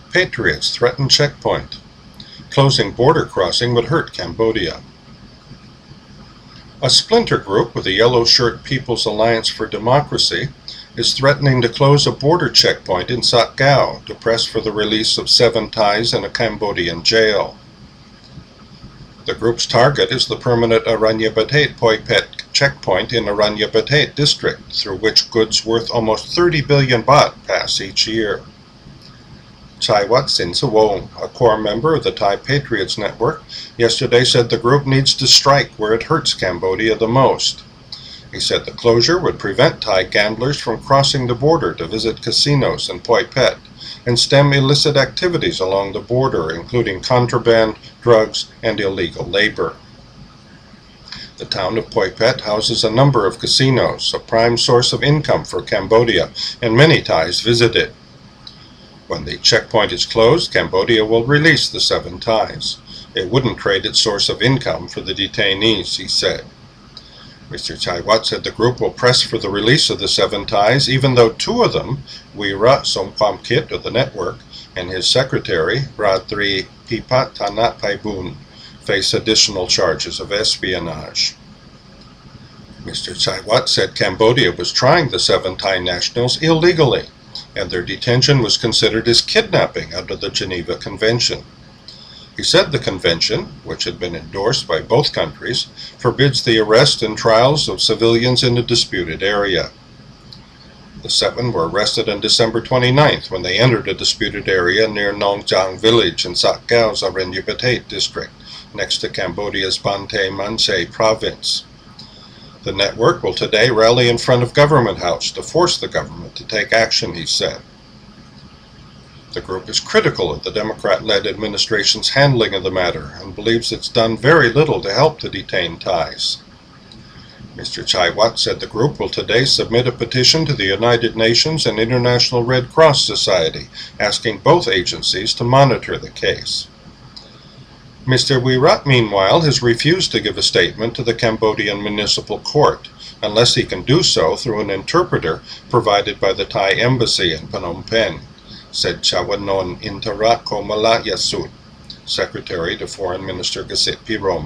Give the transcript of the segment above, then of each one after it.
Patriots threaten checkpoint. Closing border crossing would hurt Cambodia. A splinter group with the Yellow Shirt People's Alliance for Democracy is threatening to close a border checkpoint in Sat Gao to press for the release of 7 Thais in a Cambodian jail. The group's target is the permanent Aranyabatate Poipet checkpoint in Aranyabatate district, through which goods worth almost 30 billion baht pass each year. Chaiwat Sinsawong, a core member of the Thai Patriots Network, yesterday said the group needs to strike where it hurts Cambodia the most. He said the closure would prevent Thai gamblers from crossing the border to visit casinos in Poipet and stem illicit activities along the border, including contraband, drugs, and illegal labor. The town of Poipet houses a number of casinos, a prime source of income for Cambodia, and many Thais visit it. When the checkpoint is closed, Cambodia will release the 7 Thais. It wouldn't trade its source of income for the detainees, he said. Mr. Chaiwat said the group will press for the release of the 7 Thais, even though 2 of them, Wira Somkwamkit of the network and his secretary, Radri Pipat Tanat face additional charges of espionage. Mr. Chaiwat said Cambodia was trying the 7 Thai nationals illegally, and their detention was considered as kidnapping under the Geneva Convention. He said the convention, which had been endorsed by both countries, forbids the arrest and trials of civilians in a disputed area. The 7 were arrested on December 29th when they entered a disputed area near Nongjiang village in Sat Gao's Aranyabatate district, next to Cambodia's Banteay Meanchey province. The network will today rally in front of Government House to force the government to take action, he said. The group is critical of the Democrat-led administration's handling of the matter and believes it's done very little to help the detained Thais. Mr. Chaiwat said the group will today submit a petition to the United Nations and International Red Cross Society, asking both agencies to monitor the case. Mr. Wirat, meanwhile, has refused to give a statement to the Cambodian Municipal Court, unless he can do so through an interpreter provided by the Thai Embassy in Phnom Penh, said Chawanon Intara Komala Yasut, Secretary to Foreign Minister Gasit Pirom.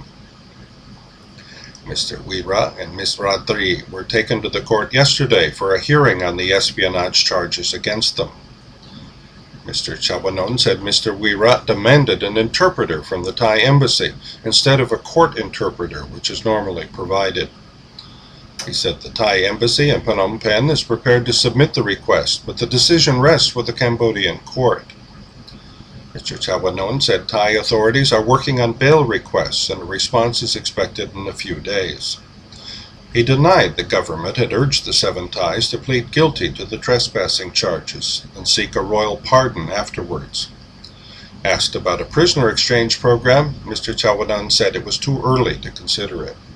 Mr. Wira and Ms. Radri were taken to the court yesterday for a hearing on the espionage charges against them. Mr. Chawanon said Mr. Wira demanded an interpreter from the Thai Embassy instead of a court interpreter, which is normally provided. He said the Thai Embassy in Phnom Penh is prepared to submit the request, but the decision rests with the Cambodian court. Mr. Chawanon said Thai authorities are working on bail requests and a response is expected in a few days. He denied the government had urged the 7 Thais to plead guilty to the trespassing charges and seek a royal pardon afterwards. Asked about a prisoner exchange program, Mr. Chawanon said it was too early to consider it.